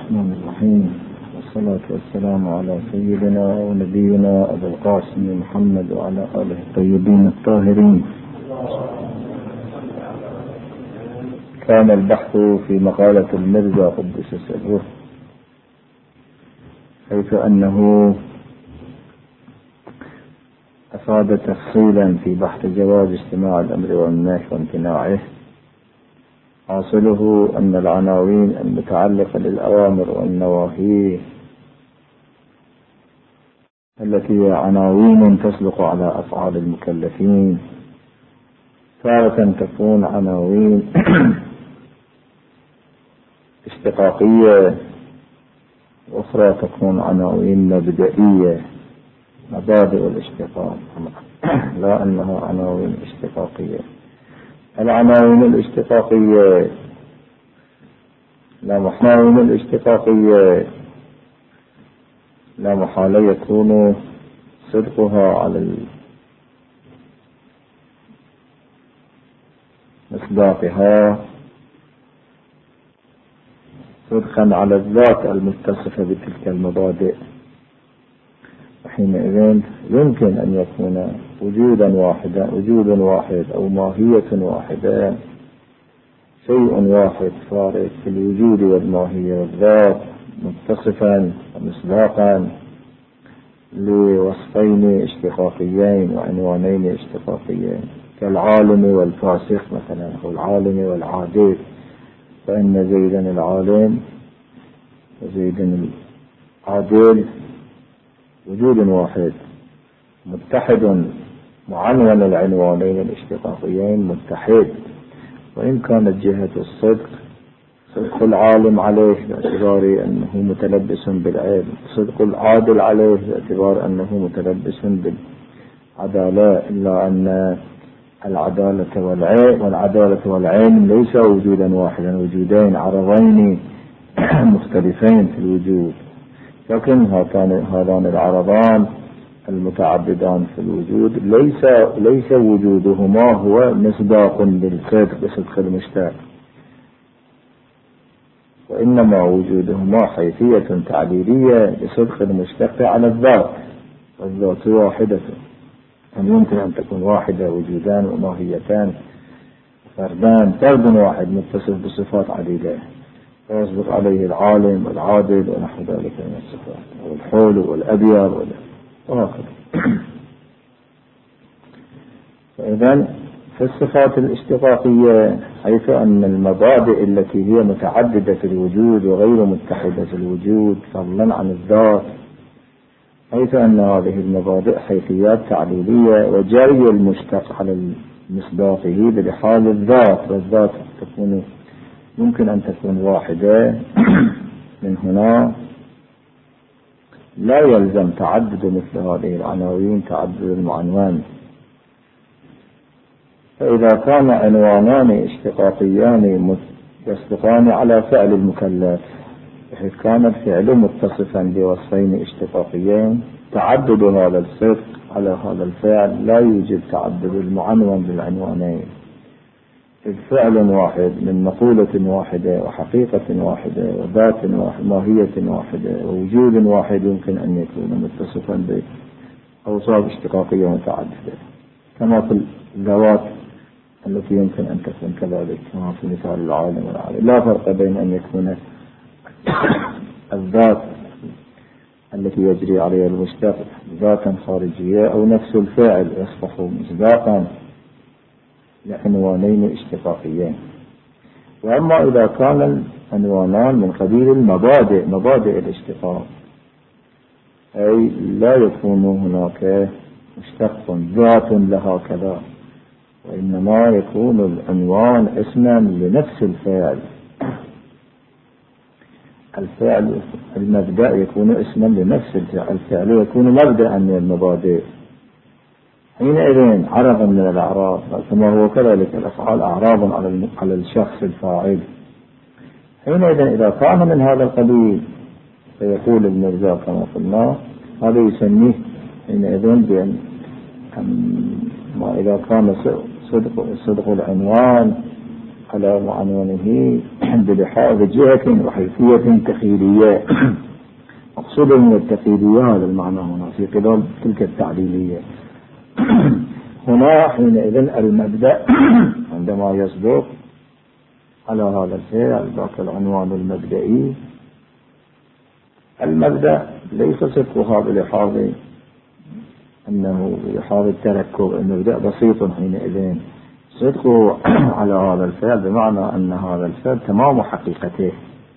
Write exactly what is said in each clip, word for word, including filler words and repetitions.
الرحمن الرحيم، والصلاة والسلام على سيدنا ونبينا أبي القاسم محمد وعلى آله الطيبين الطاهرين. كان البحث في مقالة المرزا قدس سره، حيث أنه أفاد تفصيلا في بحث جواز استماع الأمر والنهي وامتناعه. حاصله أن العناوين المتعلقة بالأوامر والنواهي التي هي عناوين تسلق على أفعال المكلفين تارة تكون عناوين اشتقاقية، وأخرى تكون عناوين مبدئية، مبادئ الاشتقاق، لا أنها عناوين اشتقاقية. العناوين الاشتقاقية لا محاولين الاشتقاقية لا محالة يكون صدقها على مصداقها صدقا على الذات المتصفة بتلك المبادئ، وحينئذ يمكن أن يكون وجودا واحدا وجود واحد أو ماهية واحدة، شيء واحد فارق في الوجود والماهية والذات، متصفا ومصداقا لوصفين اشتقاقيين وعنوانين اشتقاقيين، كالعالم والفاسق مثلا، أو العالم والعادل، فإن زيدا العالم وزيدا العادل وجود واحد متحد، معنون العنوانين الاشتقاقيين متحد، وإن كانت جهة الصدق صدق العالم عليه باعتبار أنه متلبس بالعلم، صدق العادل عليه باعتبار أنه متلبس بالعدالة، إلا أن العدالة والعلم والعدالة والعلم ليس وجودا واحدا، وجودين عرضين مختلفين في الوجود، لكن هذان العرضان المتعددان في الوجود ليس ليس وجودهما هو مصداق بالصدق بصدق المشتاق، وإنما وجودهما حيثية تعليلية لصدق المشتق على الذات، والذات واحدة، أن يمكن أن تكون واحدة وجودان وماهيتان فردان، فرد واحد متصف بصفات عديدة ويصدق عليه العالم والعادل ونحو ذلك من الصفات، والحول والأبيض وهكذا. فإذن في الصفات الاشتقاقية، حيث أن المبادئ التي هي متعددة في الوجود وغير متحدة في الوجود فضلا عن الذات، حيث أن هذه المبادئ حيثيات تعليلية، وجري المشتق على مصداقه بحال الذات، والذات تكون ممكن أن تكون واحدة، من هنا لا يلزم تعدد مثل هذه العناوين تعدد المعنوان. فإذا كان عنوانان اشتقاقيان يصدقان على فعل المكلف، بحيث كان الفعل متصفا بوصفين اشتقاقيين، تعدد هذا الصدق على هذا الفعل لا يوجد تعدد المعنون بالعنوانين، الفعل واحد من مقولة واحدة وحقيقة واحدة وذات واحدة ماهية واحدة ووجود واحد، يمكن أن يكون متصفا بأوصاف اشتقاقية متعددة، كما في الذوات التي يمكن أن تكون كذلك، كما في مثال العالم والعالم. لا فرق بين أن يكون الذات التي يجري عليها المشتق ذاتا خارجية، أو نفس الفاعل يصبح مصداقا لعنوانين اشتقاقيين. وأما إذا كان العنوانان من قبيل المبادئ، مبادئ الاشتقاق، أي لا يكون هناك مشتق ذات لها كذا، وإنما يكون العنوان اسما لنفس الفاعل، الفعل المبدأ يكون اسما لنفس الفعل، الفعل يكون مبدأ من المبادئ، حينئذ عرضا من الأعراض، كما هو كذلك الأفعال أعراض على على الشخص الفاعل. حينئذ إذا كان من هذا القبيل فيقول المرزا كما قلنا هذا يسميه حينئذ بأن ما إذا كان صدق صدق العنوان على معنونه بلحاظ جهة وحيثية تخيلية. مقصود من التخيلية هذا المعنى هنا في قبل تلك التعليلية. هنا حينئذ المبدأ عندما يصدق على هذا الفعل ذاك العنوان المبدئي، المبدأ ليس صدقها بلحاظ أنه بلحاظ التركب، المبدأ بسيط حينئذ. صدقه على هذا الفعل بمعنى أن هذا الفعل تمام حقيقته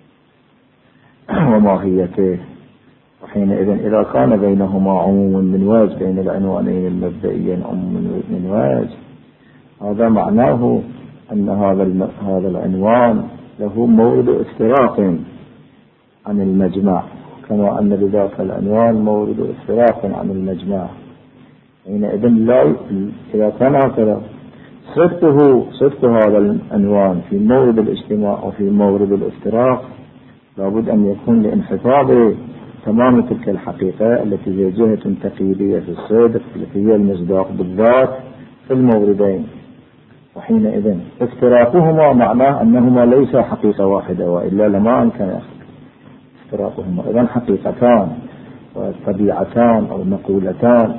وماهيته، وحينئذ إذا كان بينهما عموم من وجه بين العنوانين المبدئيين عموم من وجه، هذا معناه أن هذا هذا العنوان له مورد افتراق عن المجمع، كما أن لذاك العنوان مورد افتراق عن المجمع. حينئذ لا إذا كان هكذا صدقه صدق هذا العنوان في مورد الاجتماع وفي مورد الافتراق لابد أن يكون لانحطاط تمام تلك الحقيقة التي هي جهة تقييدية في الصدق التي هي المصداق بالذات في الموردين. وحينئذ افتراقهما معناه أنهما ليس حقيقة واحدة، وإلا لما أمكن افتراقهما. إذن حقيقتان وطبيعتان أو مقولتان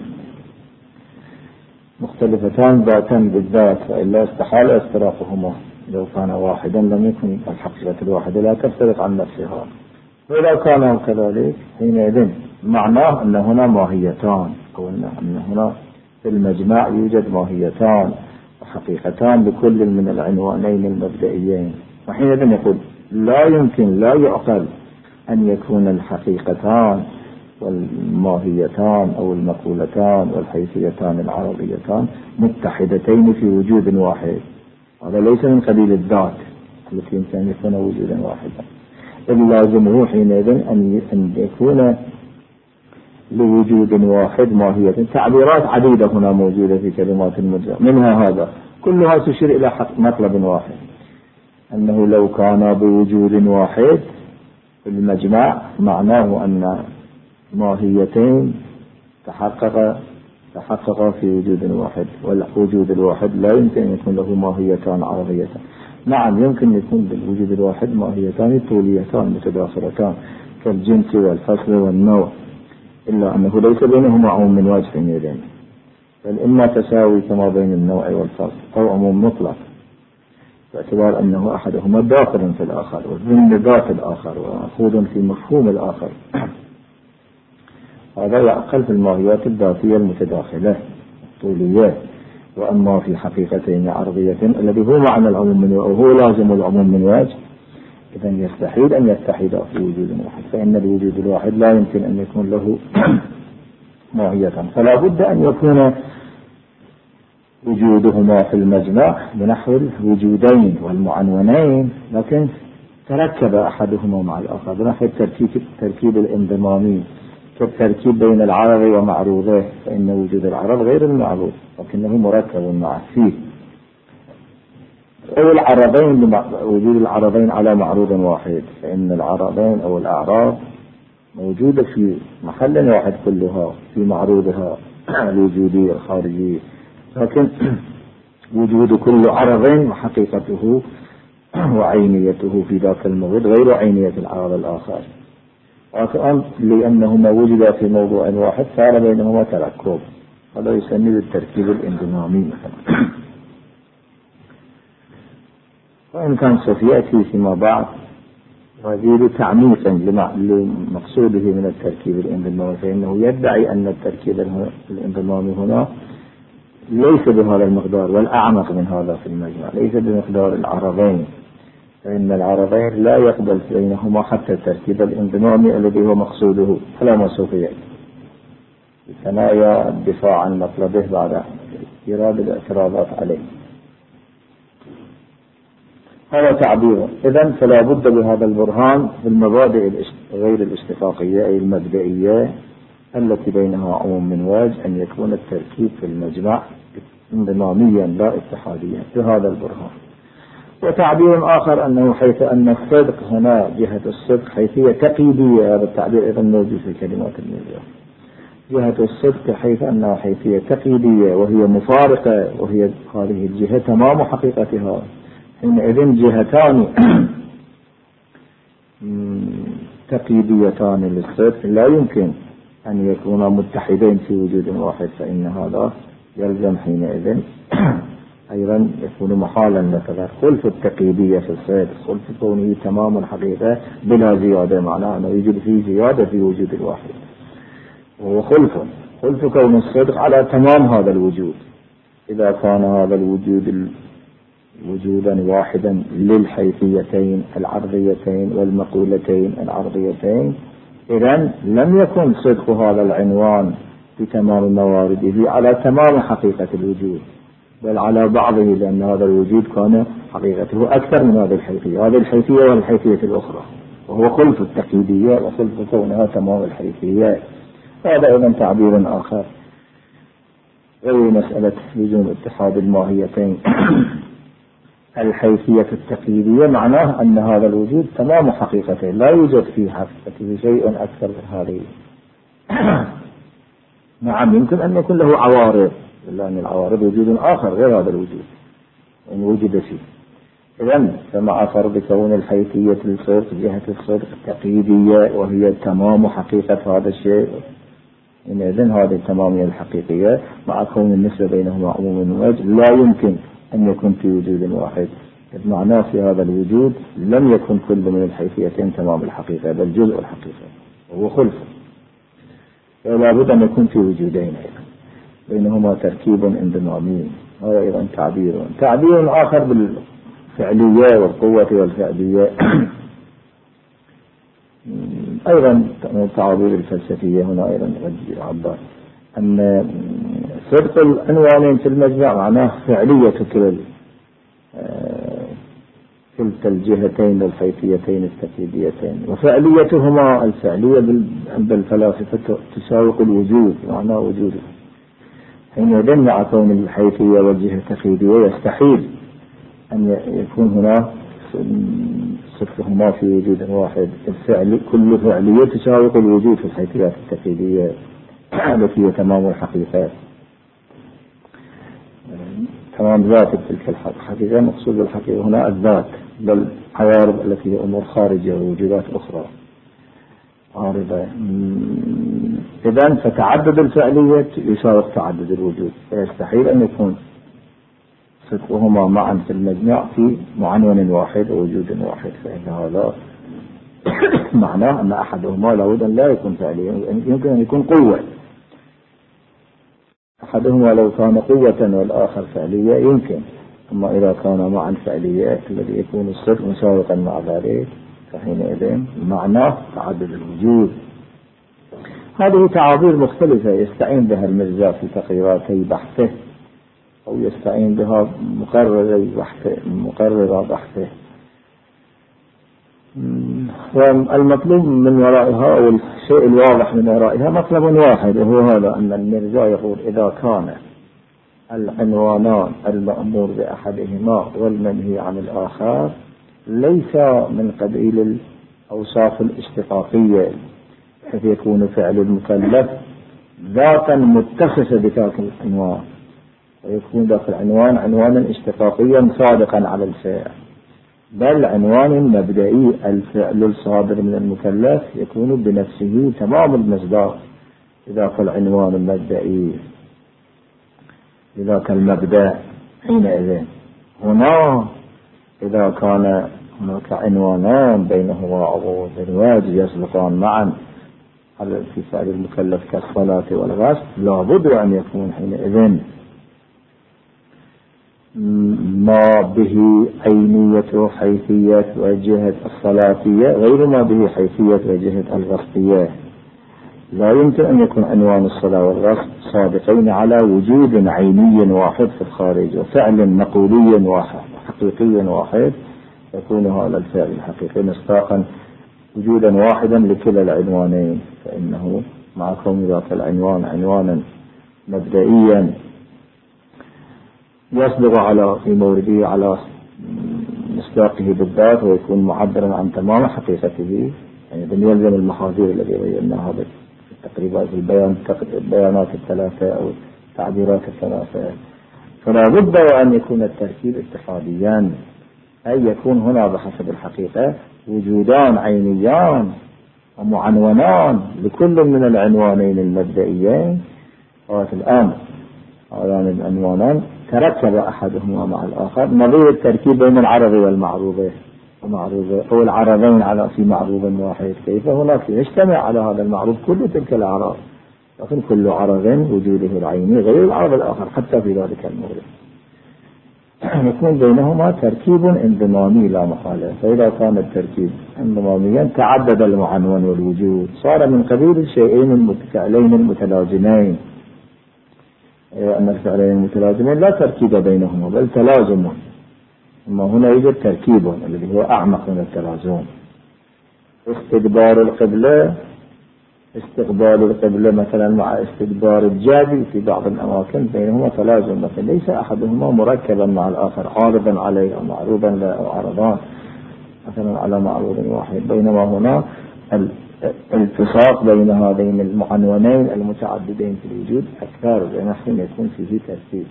مختلفتان ذاتا بالذات، وإلا استحال افتراقهما. لو كان واحدا لم يكن الحقيقة الواحدة لا تفترق عن نفسها، وإذا كان كذلك حينئذ معناه أن هنا ماهيتان، أو أن هنا في المجمع يوجد ماهيتان وحقيقتان لكل من العنوانين المبدئيين. وحينئذ يقول لا يمكن لا يعقل أن يكون الحقيقتان والماهيتان أو المقولتان والحيثيتان العربيتان متحدتين في وجود واحد. هذا ليس من قبيل الذات التي يمكن أن يكون وجودا واحدا. اللازم حينئذ أن يكون لوجود واحد ماهية. تعبيرات عديدة هنا موجودة في كلمات المجمع، منها هذا كلها تشير إلى مطلب واحد، أنه لو كان بوجود واحد في المجمع معناه أن ماهيتين تحقق تحقق في وجود واحد، والوجود الواحد لا يمكن أن يكون له ماهيتان عرضيتان. نعم يمكن يكون بالوجود الواحد ماهيتان طوليتان متداخلتان كالجنس والفصل والنوع، إلا أنه ليس بينهما عموم من وجه يدين، بل إما تساوي كما بين النوع والفصل أو عموم مطلق، باعتبار أنه أحدهما داخل في الآخر وضمن ذات الآخر ومأخوذ في مفهوم الآخر. هذا يعقل في الماهيات الذاتية المتداخلة الطولية. وأما في حقيقتين عرضية الذي هو معنى العموم من وجه وهو لازم العموم من وجه، إذن يستحيل أن يتحد في وجود واحد، فإن الوجود الواحد لا يمكن أن يكون له ماهية، فلا بد أن يكون وجودهما في المجمع بنحو الوجودين والمعنونين، لكن تركب أحدهما مع الآخر بنحو التركيب التركيب الانضمامي كالتركيب بين العرض ومعروضه، فإن وجود العرض غير المعروض لكنه مركب معه فيه، أو العرضين وجود العرضين على معروض واحد، فإن العرضين أو الأعراض موجودة في محل واحد كلها في معروضها الوجودي الخارجي، لكن وجود كل عرض وحقيقته وعينيته في ذاك الموضوع غير عينية العرض الآخر، لأنهما وجدا في موضوع واحد صار بينهما تركب. هذا يسمى بالتركيب الانضمامي مثلا. وإن كان سوف يأتي فيما بعد مزيد تعميقا لمقصوده من التركيب الانضمامي، فإنه يدعي أن التركيب الانضمامي هنا ليس بهذا المقدار والأعمق من هذا في المجمع، ليس بمقدار العرضين، فإن العرضين لا يقبل بينهما حتى التركيب الانضمامي الذي هو مقصوده، فلا ما سوف يأتي ثنايا الدفاع عن مطلبه بعد إيراد الاعتراضات عليه. هذا تعبيره. إذن فلا بد بهذا البرهان بالمبادئ غير الاشتقاقية أي المبدئية التي بينها عموم من وجه أن يكون التركيب في المجمع انضماميا لا اتحاديا بهذا البرهان. وتعبير آخر أنه حيث أن الصدق هنا جهة الصدق حيثية تقييدية، هذا التعبير أيضا موجود في كلمات الميزان. جهة الصدق حيث أنها حيثية تقييدية وهي مفارقة، وهي هذه الجهة تمام حقيقتها حينئذ جهتان تقييديتان للصدق لا يمكن أن يكونا متحدين في وجود واحد، فإن هذا يلزم حينئذ أيضا يكون محالا مثلا خلف التقييدية في الصدق، خلف كونه تمام الحقيقة بلا زيادة، معناه أنه يوجد فيه زيادة في وجود الواحد، وهو خلف خلف كون الصدق على تمام هذا الوجود. إذا كان هذا الوجود وجودا واحدا للحيثيتين العرضيتين والمقولتين العرضيتين، إذن لم يكن صدق هذا العنوان بتمام موارده على تمام حقيقة الوجود، بل على بعضه، لأن هذا الوجود كان حقيقته أكثر من هذه الحيثية، هذه الحيثية والحيثية الأخرى، وهو خلف التقييدية وخلف كونها تمام الحيثية. هذا أيضا تعبير آخر غير مسألة لزوم اتحاد الماهيتين. الحيثية التقييدية معناه أن هذا الوجود تمام حقيقته، لا يوجد في حقيقته شيء أكثر من هذه. نعم يمكن أن يكون له عوارض، لأن العوارض وجود آخر غير هذا الوجود إن وجد فيه. إذن فمع فرض كون الحيثية للصدق جهة الصدق التقييدية وهي تمام حقيقة هذا الشيء، إذن هذه التمامية الحقيقية مع كون النسبة بينهما عموم وجه لا يمكن أن يكون في وجود واحد، معناه في هذا الوجود لم يكن كل من الحيثيتين تمام الحقيقة بل جزء الحقيقة وهو خلفه، ولا بد أن يكون في وجودين أيضا بينهما تركيب انضمامي. هذا أيضا تعبير تعبير آخر بالفعلية والقوة والفعلية. أيضا التعابير الفلسفية هنا أيضا عبر أن صدق العنوانين في المجمع معناه فعلية كل كلتا الجهتين والحيثيتين التقييديتين، وفعليتهما الفعلية عند الفلاسفة تساوق الوجود، معناه وجوده. حينئذ مع كون الحيثية والجهة التقييدية يستحيل أن يكون هنا صدقهما في وجود واحد. الفعل كل فعلية تساوق الوجود في الحيثيات التقييدية التي هي تمام الحقيقة، تمام ذات تلك الحقيقة. مقصود بالحقيقة هنا الذات، بل عوارض التي هي أمور خارجية ووجودات أخرى عارضة. إذن فتعدد الفعلية يساوق تعدد الوجود، فيستحيل أن يكون صدقهما معا في المجمع في معنون واحد ووجود واحد، فإن هذا معناه أن أحدهما لابد أن لا يكون فعليا، يمكن أن يكون قوة. أحدهما لو كان قوة والآخر فعلية يمكن، أما إذا كان معا فعلية الذي يكون الصدق مساوقا مع ذلك فحينئذ معناه تعدد الوجود. هذه تعابير مختلفة يستعين بها المرزا في تقريراتي بحثه، أو يستعين بها مقرر بحثه مقرر بحثه. والمطلوب من ورائها أو الشيء الواضح من ورائها مطلب واحد، وهو هذا أن المرزا يقول إذا كان العنوانان المأمور بأحدهما والمنهي عن الآخر ليس من قبيل الأوصاف الاشتقاقية حيث يكون فعل المكلف ذاتا متصفة بذاك العنوان، ويكون ذاك العنوان عنوانا اشتقاقيا صادقا على الفعل، بل عنوان مبدئي الفعل الصادر من المكلف يكون بنفسه تمام المصداق لذاك العنوان المبدئي لذاك المبدأ. حينئذ هنا إذا كان هناك عنوانان بينهما عروض الواجب يسبقان معا في فعل المكلف كالصلاة والغسل، لابد أن يكون حينئذ ما به عينية حيثية وجهة الصلاتية غير ما به حيثية وجهة الغسلية. لا يمكن أن يكون عنوان الصلاة والغسل صادقين على وجود عيني واحد في الخارج وفعل مقولي واحد حقيقي واحد، يكون هذا الفعل الحقيقي مصداقا وجودا واحدا لكلا العنوانين، فإنه مع كون ذاك العنوان عنوانا مبدئيا يصدق على في مورده على مصداقه بالذات ويكون معبرا عن تمام حقيقته، يعني يلزم المحاذير التي بيناها تقريبا في البيان البيانات الثلاثة أو التعبيرات الثلاثة. فلا بد وأن يكون التركيب اتحاديا، أي يكون هنا بحسب الحقيقة وجودان عينيان ومعنونان لكل من العنوانين المبدئيين. الآن هذان العنوانان تركب أحدهما مع الآخر، نظير التركيب بين العرض والمعروضة ومعروضة أو العرضين على في معروض واحد. كيف هناك يجتمع على هذا المعروض كل تلك الأعراض، لكن كل عرض وجوده العيني غير العرض الآخر حتى في ذلك المورد يكون بينهما تركيب انضمامي لا محالة. فإذا كان التركيب انضماميا تعدد المعنون والوجود، صار من قبيل الشيئين الفعلين المتلازمين. أن الفعلين المتلازمين لا تركيب بينهما بل تلازم، أما هنا يوجد تركيب الذي هو أعمق من التلازم. استدبار القبلة، استقبال القبلة مثلا مع استدبار الجابي في بعض الأماكن بينهما تلازم، مثلا ليس أحدهما مركبا مع الآخر عارضا عليه أو معروضا له أو عرضان مثلا على معروض واحد، بينما هنا الالتصاق بين هذين المعنونين المتعددين في الوجود أكثر، بنحو يكون فيه ترتيب.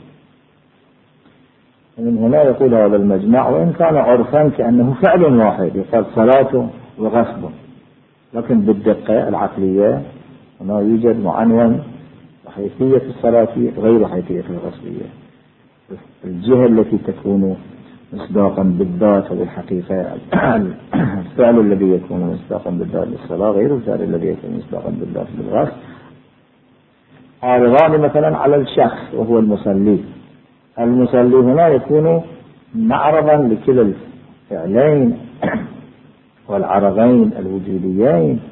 من هنا يقول هذا المجمع وإن كان عرفا كأنه فعل واحد، يقال صلاة وغصب، لكن بالدقة العقلية هنا يوجد معنون وحيثية الصلاة غير حيثية الغصبية. الجهة التي تكون مصداقا بالذات وبالحقيقة الفعل الذي يكون مصداقا بالذات للصلاة غير الفعل الذي يكون مصداقا بالذات للغصب. عارضان مثلا على الشخص وهو المصلي، المصلي هنا يكون معرضا لكلا الفعلين والعرضين الوجوديين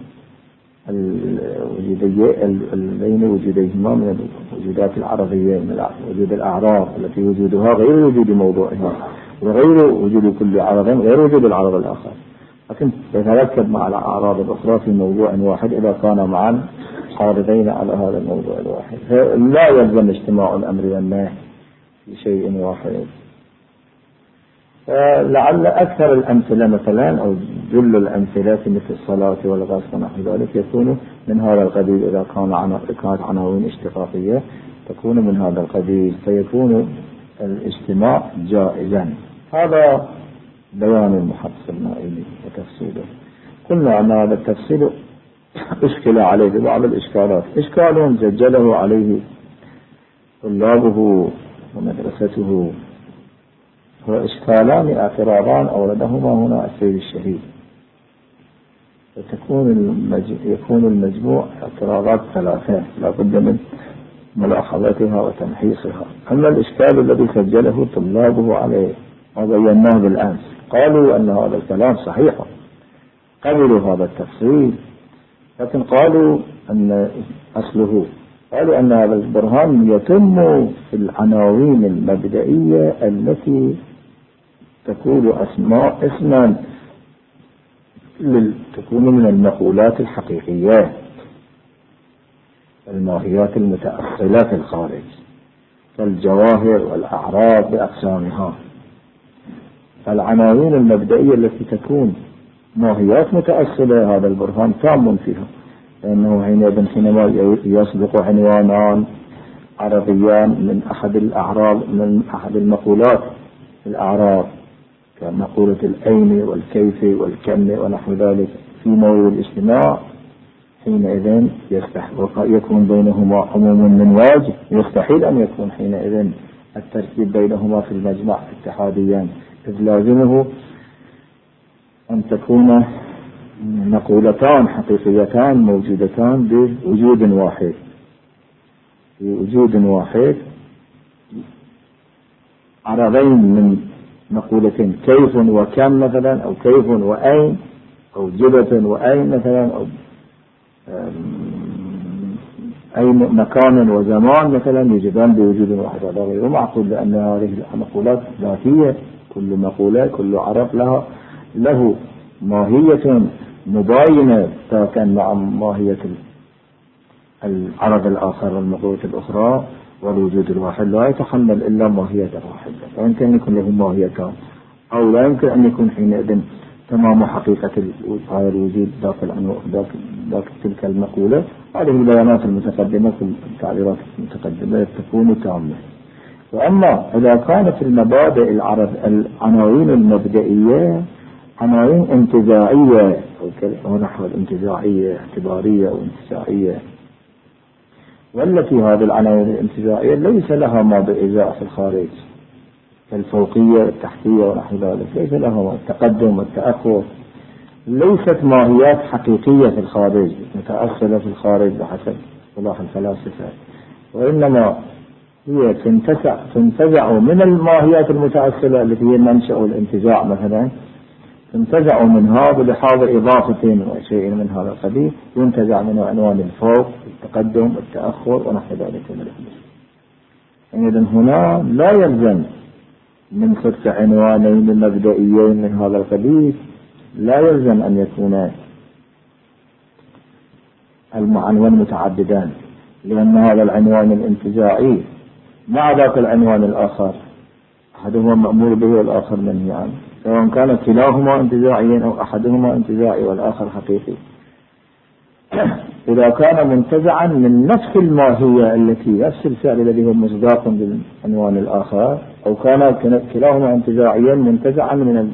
الوجوديين وجوديهما من الوجودات العرضية، من وجود الأعراض التي وجودها غير وجود موضوعها وغير وجود كل عرض غير وجود العرض الآخر، لكن يتركب مع الأعراض الأخرى في موضوع واحد إذا كان معا عارضين على هذا الموضوع الواحد. لا يلزم اجتماع الأمر والنهي في شيء واحد. لعل أكثر الأمثلة مثلا أو جل الأمثلة مثل الصلاة والغسل ونحو ذلك يكون من هذا القبيل. إذا كان كانت عناوين اشتقاقية تكون من هذا القبيل، فيكون الاجتماع جائزا. هذا بيان المحقق النائلي وتفصيله. قلنا أن هذا التفصيل اشكل عليه بعض الإشكالات، إشكال زجله عليه طلابه ومدرسته، وإشكالان اعتراضان أوردهما هنا السيد الشهيد، فتكون المج... يكون المجموع اعتراضات ثلاثة لا بد من ملاحظتها وتمحيصها. أما الإشكال الذي سجله طلابه عليه وبيناه بالأمس، قالوا أن هذا الكلام صحيح، قبلوا هذا التفصيل، لكن قالوا أن أصله قالوا أن هذا البرهان يتم في العناوين المبدئية التي تكون أسماء اسما تكون من المقولات الحقيقية الماهيات المتأصلة في الخارج كالجواهر والأعراض بأقسامها. العناوين المبدئية التي تكون ماهيات متأصلة هذا البرهان تام فيها، لأنه حينما يسبق عنوانان عربيان من أحد الأعراض من أحد المقولات الأعراض كمقولة الأين والكيف والكم ونحو ذلك في موضوع الاجتماع، حينئذ يكون بينهما عموم من واجب، يستحيل أن يكون حينئذ الترتيب بينهما في المجمع اتحاديا، إذ لازمه أن تكون مقولتان حقيقيتان موجودتان بوجود واحد بوجود واحد عرضين من مقولتين كيف وكم مثلا، أو كيف وأين، أو جبة وأين مثلا، أو أي مكان وزمان مثلا يجبان بوجود واحد. هذا غير معقول، لأن هذه المقولات ذاتية، كل مقولة كل عرض لها له ماهية مباينة تاكن مع ماهية العرض الآخر والمقولة الأخرى، والوجود الواحد لا يتحمل إلا ماهية واحدة، لا يمكن أن يكون له ماهيتان، أو لا يمكن أن يكون حينئذ تمام حقيقة الوجود داخل داخل تلك المقولة. هذه البيانات المتقدمة في التعبيرات المتقدمة تكون تامة. وأما إذا كانت المبادئ العرب العناوين المبدئية عناوين انتزاعية ونحو الانتزاعية اعتبارية أو انتزاعية، والتي هذه العناوين الانتزاعية ليس لها ما بإزاء في الخارج كالفوقية والتحتية ونحو ذلك، ليس لها التقدم والتأخر، ليست ماهيات حقيقية في الخارج متأصلة في الخارج بحسب اصطلاح الفلاسفة، وإنما هي تنتزع تنتزع من الماهيات المتأصلة التي هي منشأ الانتزاع مثلا، تنتزع منها بلحاظ إضافة وشيء من هذا القبيل، ينتزع منه عنوان الفوق التقدم التأخر ونحو ذلك من الأمور. إذن هنا لا يلزم من صدق عنوانين مبدئيين من هذا القبيل، لا يلزم أن يكون المعنوان متعددان، لأن هذا العنوان الانتزاعي مع ذاك العنوان الآخر أحدهما مأمور به والآخر منهي عنه، سواء كان كلاهما انتزاعيا أو أحدهما انتزاعي والآخر حقيقي. إذا كان منتزعا من نفس الماهية التي نفس الفعل الذي هو مصداق بالعنوان الآخر، أو كان كلاهما انتزاعيا منتزعا من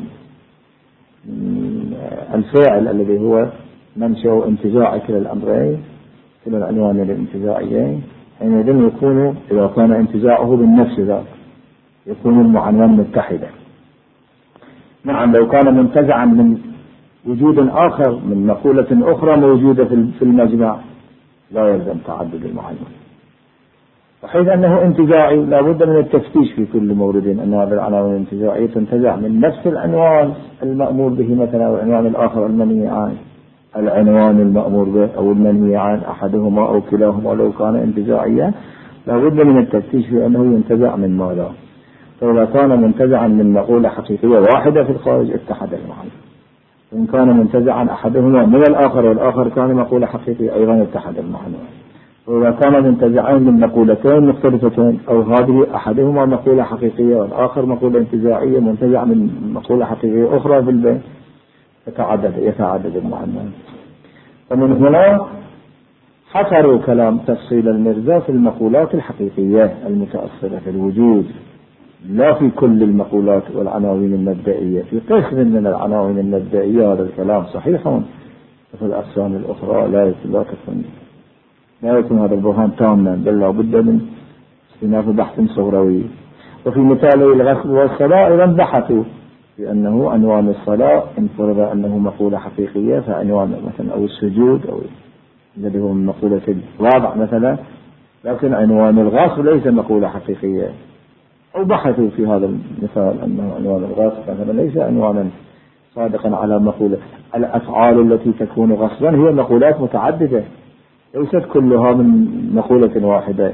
الفعل الذي هو منشأ انتزاع كلا الأمرين كلا العنوان الانتزاعيين، حينئذ يكون إذا كان انتزاعه بالنفس ذاك يكون المعنوان متحدا. نعم لو كان منتزعا من وجود آخر من مقولة أخرى موجودة في المجمع لا يلزم تعدد المعنوان، وحيث أنه انتزاعي لا بد من التفتيش في كل مورد أن هذه العناوين الانتزاعية تنتزع من نفس العنوان المأمور به مثلا أو العنوان الآخر المنهي عنه، العنوان المأمور به أو المنهي عن أحدهما أو كلاهما لو كان انتزاعيا لا بد من التفتيش في أنه ينتزع من ماذا. فإذا كان منتزعا من مقولة حقيقية واحدة في الخارج اتحد المعنى، وإن كان منتزعا أحدهما من الآخر والآخر كان مقولة حقيقية أيضا اتحد المعنى. وإذا كان منتزعين من مقولتين مختلفتين أو هذه أحدهما مقولة حقيقية والآخر مقولة انتزاعية منتزع من مقولة حقيقية أخرى في البيت يتعدد يتعدد المعنى. ومن هنا حصروا كلام تفصيل المرزا في المقولات الحقيقية المتأصلة في الوجود، لا في كل المقولات والعناوين المبدئية. في قسم من العناوين المبدئية هذا الكلام صحيح، وفي الأقسام الأخرى لا يكون لا يكون هذا البرهان تاما، بل لا بد من استئناف بحث صغروي. وفي مثالي الغسل والصلاة أيضا بحثوا بأنه عنوان الصلاة إن فرض أنه مقولة حقيقية فعنوان مثلا أو السجود أو الذي هو من مقولة الوضع مثلا، لكن عنوان الغسل ليس مقولة حقيقية. أو بحثوا في هذا المثال أنه عنوان الغسل مثلا ليس عنوانا صادقا على مقولة. الأفعال التي تكون غصبا هي مقولات متعددة ليست كلها من مقولة واحدة.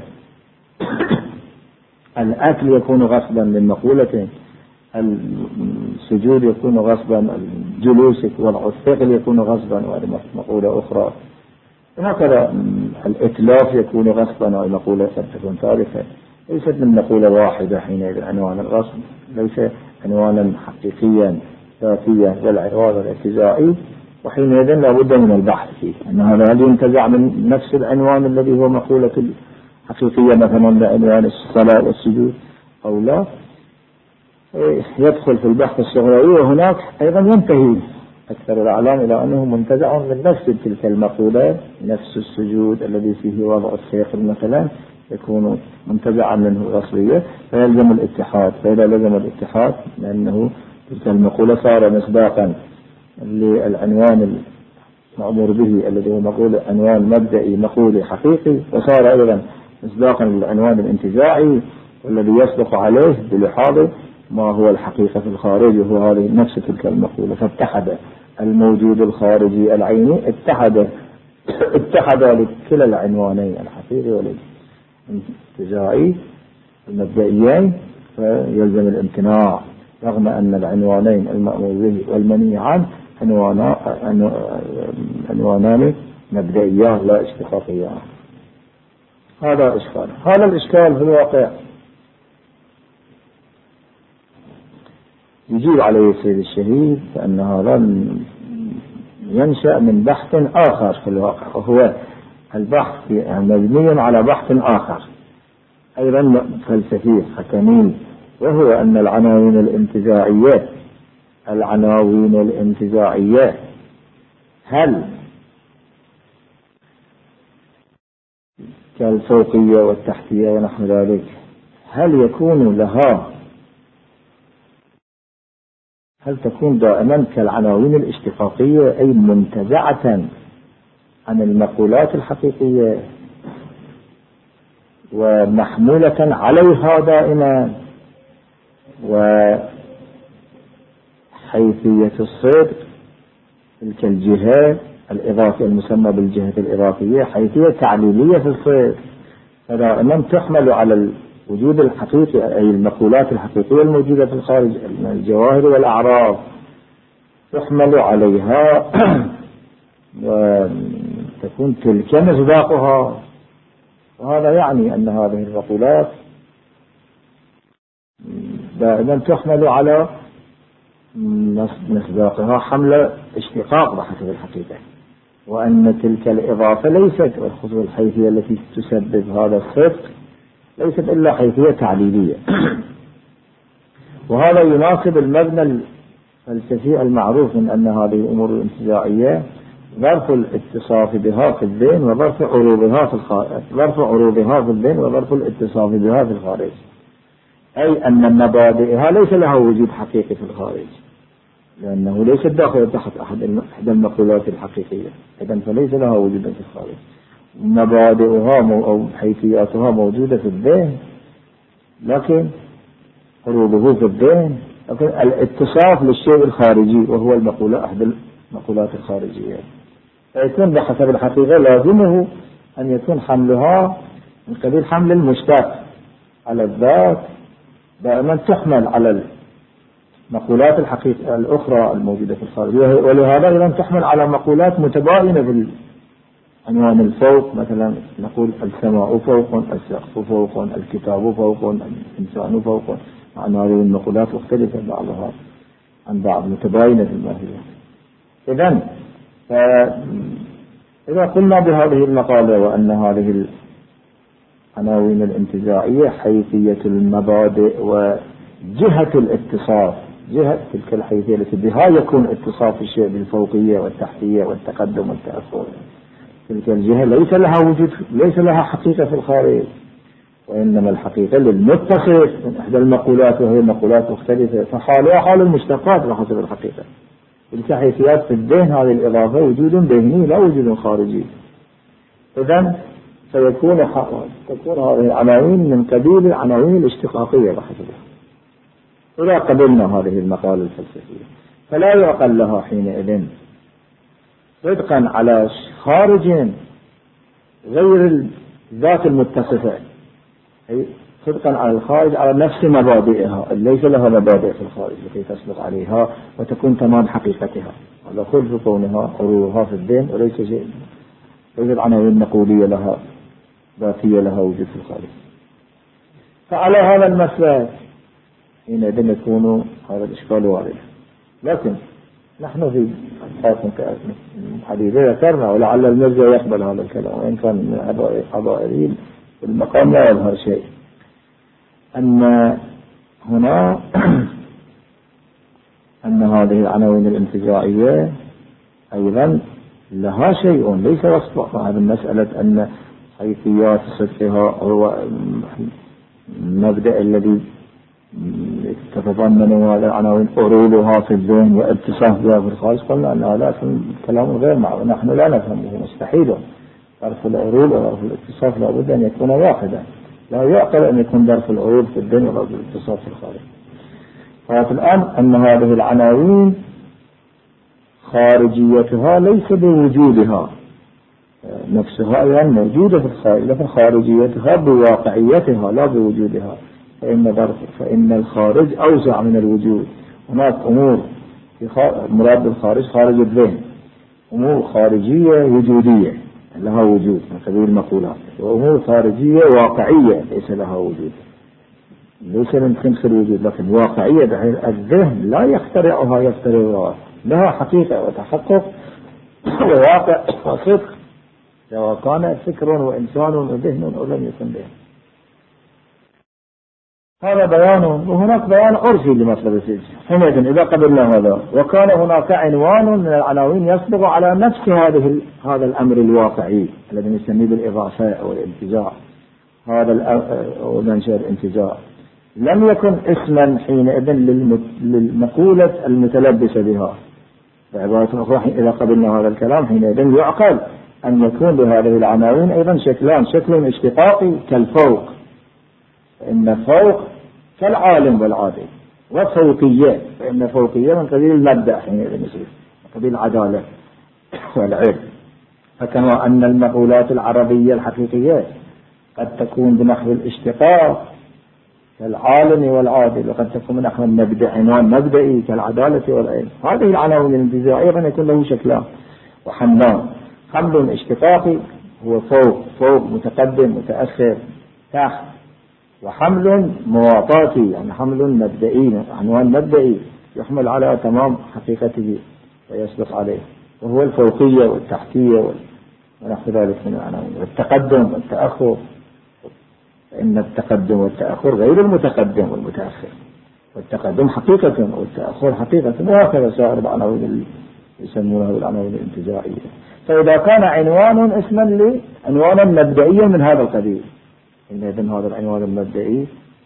الأكل يكون غصبا من مقولة، السجود يكون غصبا، الجلوس والثقل يكون غصبا وهذه مقولة أخرى، وهكذا الإتلاف يكون غصبا وهي مقولة تكون ثالثة، ليست من مقولة واحدة. حينئذ عنوان الغصب ليس عنوانا حقيقيا ذاتيا بل عنوان الانتزاعي، وحينئذ لا بد من البحث فيه أن هذا هل ينتزع من نفس العنوان الذي هو مقولة الحقيقية مثلا لعنوان الصلاة والسجود أو لا. يدخل في البحث الصغير، وهناك أيضا ينتهي أكثر الأعلام إلى أنه منتزع من نفس تلك المقولة، نفس السجود الذي فيه وضع السيقل مثلا يكون منتزعا منه الأصلية، فيلزم الاتحاد. فإذا لزم الاتحاد لأنه تلك المقولة صار مصداقا للعنوان المأمور به الذي هو مقولة عنوان مبدئي مقولي حقيقي، وصار أيضا مصداقا للعنوان الانتزاعي والذي يصدق عليه بلحاظ ما هو الحقيقة في الخارج وهو هذه نفس تلك المقولة. فاتحد الموجود الخارجي العيني اتحد اتحد لكلا العنوانين الحقيقي والانتزاعي المبدئيين، فيلزم الامتناع رغم أن العنوانين المأمور به والمنهي عنه عنوانان مبدئيان لا اشتقاقيان. هذا إشكال. هذا الإشكال في الواقع يجيب عليه السيد الشهيد فأن هذا ينشأ من بحث آخر في الواقع، وهو البحث مبني على بحث آخر أيضا فلسفي حكمي، وهو أن العناوين الانتزاعية العناوين الانتزاعية هل كالفوقية والتحتية ونحو ذلك، هل يكون لها هل تكون دائما كالعناوين الاشتقاقية أي منتزعة عن المقولات الحقيقية ومحمولة عليها دائما، وحيثية الصدق تلك الجهة الإضافية المسمى بالجهة الإضافية حيثية تعليلية في الصدق، فدائما تحمل على الوجود الحقيقي أي المقولات الحقيقية الموجودة في الخارج من الجواهر والأعراض تحمل عليها وتكون تلك مصداقها. وهذا يعني أن هذه المقولات دائما تحمل على مصداقها حمل اشتقاق بحسب الحقيقة، وأن تلك الإضافة ليست والخصوص الحيثية التي تسبب هذا الصدق ليست إلا حيثية تعليلية. وهذا يناسب المبنى الفلسفي المعروف من أن هذه الأمور الانتزاعية ظرف الاتصاف بها في الذهن وظرف عروضها في الخارج، ظرف عروضها في الذهن وظرف الاتصاف بها في الخارج، أي أن مبادئها ليس لها وجود حقيقي في الخارج لأنه ليس داخل تحت أحد المقولات الحقيقية، إذن فليس لها وجود في الخارج. مبادئها أو حيثياتها موجودة في الذهن لكن عروضه في الذهن، لكن الاتصاف للشيء الخارجي وهو المقولة أحد المقولات الخارجية، فيكون بحسب الحقيقة لازمه أن يكون حملها من قبيل حمل المشتق على الذات دائما تحمل على المقولات الحقيقية الأخرى الموجودة في الخارج، ولهذا أيضا تحمل على مقولات متباينة في عنوان الفوق، مثلا نقول السماء فوق، السقف فوق، الكتاب فوق، الإنسان فوق، معنى هذه المقولات مختلفة بعضها عن بعض متباينة في الماهية. إذن إذا قلنا بهذه المقالة وأن هذه العناوين الانتزاعية حيثية المبادئ وجهة الاتصاف، جهة تلك الحيثية التي بها يكون اتصاف الشيء بالفوقية والتحتية والتقدم والتأخر، تلك الجهة ليس لها وجود، ليس لها حقيقة في الخارج، وإنما الحقيقة للمتصف من إحدى المقولات وهي مقولات مختلفة، فحالها حال المشتقات بحسب الحقيقة. تلك حيثيات في الذهن هذه الإضافة وجود ذهني لا وجود خارجي. إذن سيكون تكون هذه العناوين من قبيل العناوين الاشتقاقية بحسبها. إذا قبلنا هذه المقالة الفلسفية فلا يعقل لها حينئذ صدقا على خارج غير الذات المتصفة، أي صدقا على الخارج على نفس مبادئها، ليس لها مبادئ في الخارج لكي تصدق عليها وتكون تمام حقيقتها، على خلف كونها عروضها في الذهن وليس شيء، ليست عناوين مقولية لها ذاتية لها وجود في الخارج. فعلى هذا المسلك حينئذ يكون هذا الإشكال وارد. لكن نحن في حديث ذكرنا ولعل المرجع يقبل هذا الكلام وإن كان من أضائرين المقام لا يظهر شيء، أن هنا أن هذه العناوين الانتزاعية أيضا لها شيء ليس وصفها. هذه المسألة أن حيثيات صدقها هو المبدأ الذي تتضمن هذه العناوين عروضها في الذهن واتصاف بها في الخارج، قلنا أن هذا كلام غير معه، نحن لا نفهمه، مستحيل. ظرف العروض وظرف الاتصاف لابد أن يكون واحدا، لا يعقل أن يكون ظرف العروض في الذهن وظرف الاتصاف في الخارج. فهذا الآن أن هذه العناوين خارجيتها ليس بوجودها نفسها، أيضا يعني موجودة في الخارج، لكن خارجيتها بواقعيتها لا بوجودها، فإن ظرف فإن الخارج أوسع من الوجود. هناك أمور مراد بالخارج خارج الذهن، أمور خارجية وجودية لها وجود من قبيل المقولات، وأمور خارجية واقعية ليس لها وجود، ليس من خمس الوجود لكن واقعية، بحيث الذهن لا يخترعها يخترعها، لها حقيقة وتحقق وواقع وصدق، سواء كان فكر وإنسان وذهن أو لم يكن ذهن. هذا بيان، وهناك بيان عرفي لمطلب السجن. حينئذ إذا قبلنا هذا وكان هناك عنوان من العناوين يصبغ على نفس هذه هذا الأمر الواقعي الذي نسميه بالإضافة أو الانتزاع، هذا المنشأ الانتزاع لم يكن اسما حينئذ للمقولة المتلبسة بها. بعبارة أخرى إذا قبلنا هذا الكلام حينئذ يعقل أن يكون لهذه العناوين أيضا شكلان: شكل اشتقاقي كالفوق، فإن فوق كالعالم والعادل، وفوقية فإن فوقية من قبيل المبدأ حينئذ يصير من قبيل العدالة والعلم. فكما أن المقولات العربية الحقيقية قد تكون بنحو الاشتقاق كالعالم والعادل، وقد تكون بنحو المبدأ عنوان مبدئي كالعدالة والعلم. هذه العناوين الانتزاعية أيضا يكون له شكلان وحملان: حمل اشتقاقي هو فوق فوق متقدم متأخر تحت، وحمل مواطاتي يعني حمل مبدئي عنوان مبدئي يحمل على تمام حقيقته ويصدق عليه، وهو الفوقية والتحتية ونحو ذلك من العناوين. والتقدم والتأخر، فإن التقدم والتأخر غير المتقدم والمتأخر، والتقدم حقيقة والتأخر حقيقة، وهكذا سائر العناوين اللي يسمونها بالعناوين الانتزاعية. فإذا كان عنوان اسما لعنوانا مبدئيا من هذا القبيل، إذن هذا العنوان المبدئي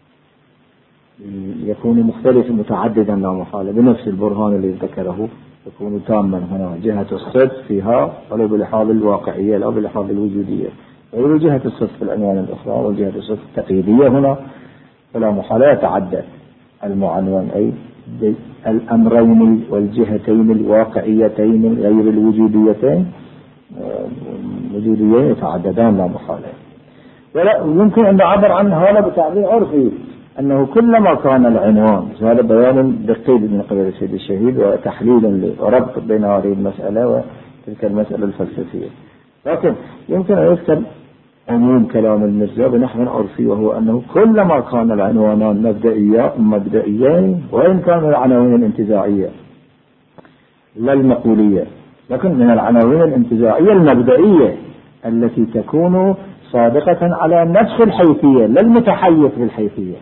يكون مختلف متعددا لا محالة بنفس البرهان الذي ذكره، يكون تاما هنا جهة الصدق فيها ولو بلحاظ الواقعية لا بلحاظ الوجودية، غير جهة الصدق في العنوان الأخرى وجهة الصدق التقييدية هنا، فلا محالة يتعدد المعنون أي الأمرين والجهتين الواقعيتين غير الوجوديتين وجوديين يتعددان لا محالة. ولا يمكن أن نعبر عن هذا بتعبير عرفي أنه كلما كان العنوان، هذا بيان دقيق من قبل السيد الشهيد وتحليل وربط بين هذه المسألة وتلك المسألة الفلسفية، لكن يمكن أن يذكر عموم كلام المرزا بنحو عرفي، وهو أنه كلما كان العنوانان مبدئيين وإن كانوا العناوين الانتزاعية لا المقولية، لكن من العناوين الانتزاعية المبدئية التي تكون صادقة على نفس الحيثية لا المتحيز بالحيثية،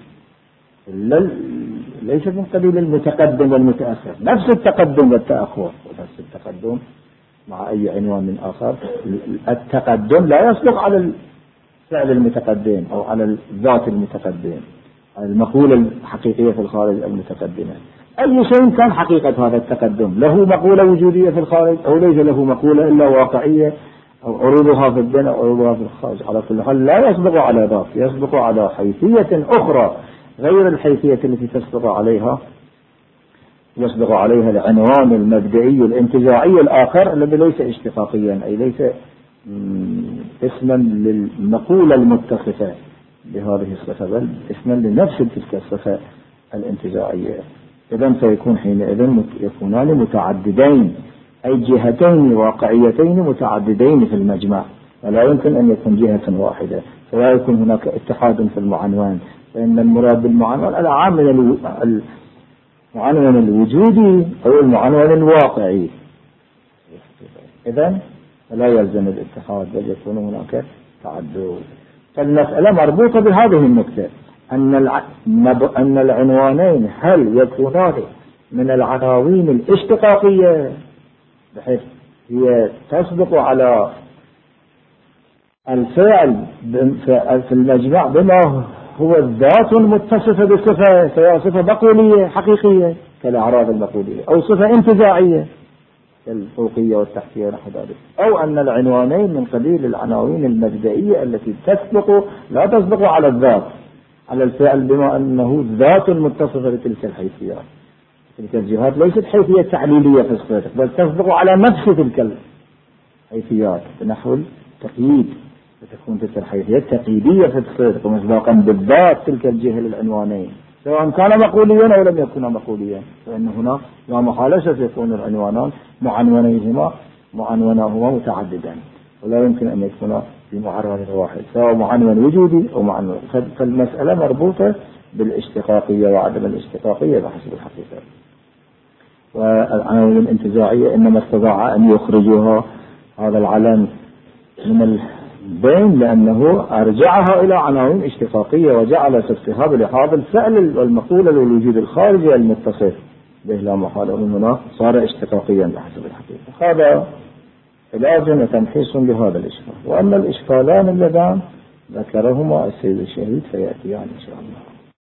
ليس من قبيل المتقدم والمتأخر، نفس التقدم والتأخر ونفس التقدم مع أي عنوان من آخر. التقدم لا يصدق على الفعل المتقدم أو على الذات المتقدم، على المقولة الحقيقية في الخارج المتقدمة. أي شيء كان حقيقة هذا التقدم، له مقولة وجودية في الخارج أو ليس له مقولة إلا واقعية أو عروضها في الدين أو عروضها في الخارج، على كل حال لا يصدق على ذات، يصدق على حيثية أخرى غير الحيثية التي تصدق عليها يصدق عليها العنوان المبدئي الانتزاعي الآخر الذي ليس اشتقاقيا، أي ليس اسما للمقولة المتصفة بهذه الصفة بل اسما لنفس تلك الصفة الانتزاعية. إذن سيكون حينئذ يكونان متعددين، أي جهتين واقعيتين متعددين في المجمع، ولا يمكن أن يكون جهة واحدة، فلا يكون هناك اتحاد في المعنوان، فإن المراد بالمعنوان العامل المعنون الوجودي أو المعنون الواقعي. إذن لا يلزم الاتحاد بل يكون هناك تعدد. فالمسألة مربوطة بهذه النقطة أن أن العنوانين هل يكونان من العناوين الاشتقاقية بحيث هي تصدق على الفعل في المجمع بما هو الذات المتصفة بصفة، سواء صفة مقولية حقيقية كالأعراض المقولية أو صفة انتزاعية كالفوقية والتحتية ونحو ذلك، أو أن العنوانين من قبيل العناوين المبدئية التي تصدق لا تصدق على الذات على الفعل بما أنه ذات متصفة بتلك الحيثيات. تلك الجهات ليست حيثية تعليلية في الصدق بل تصدق على نفس تلك الحيثيات بنحو التقييد، فتكون تلك الحيثيات تقييدية في الصدق ومصداقا بالذات تلك الجهة للعنوانين سواء كان مقوليا أو لم يكن مقوليا، فإن هنا لا محالة سيكون العنوانان معنونيهما معنوناهما متعددا ولا يمكن أن يكون بمعنون واحد سواء معنون وجودي أو معنون. فالمسألة مربوطة بالاشتقاقية وعدم الاشتقاقية بحسب الحقيقة. والعناوين الانتزاعية إنما استطاع أن يخرجها هذا العلم من بين لأنه أرجعها إلى عناوين اشتقاقية وجعل تفسيرها بلحاظ الفعل والمقولة للوجود الخارجي المتصف به لا محالة من هنا صار اشتقاقيا بحسب الحقيقة. هذا علاج وتمحيص لهذا الإشكال. وأما الإشكالان اللذان ذكرهما السيد الشهيد فيأتيان إن شاء الله.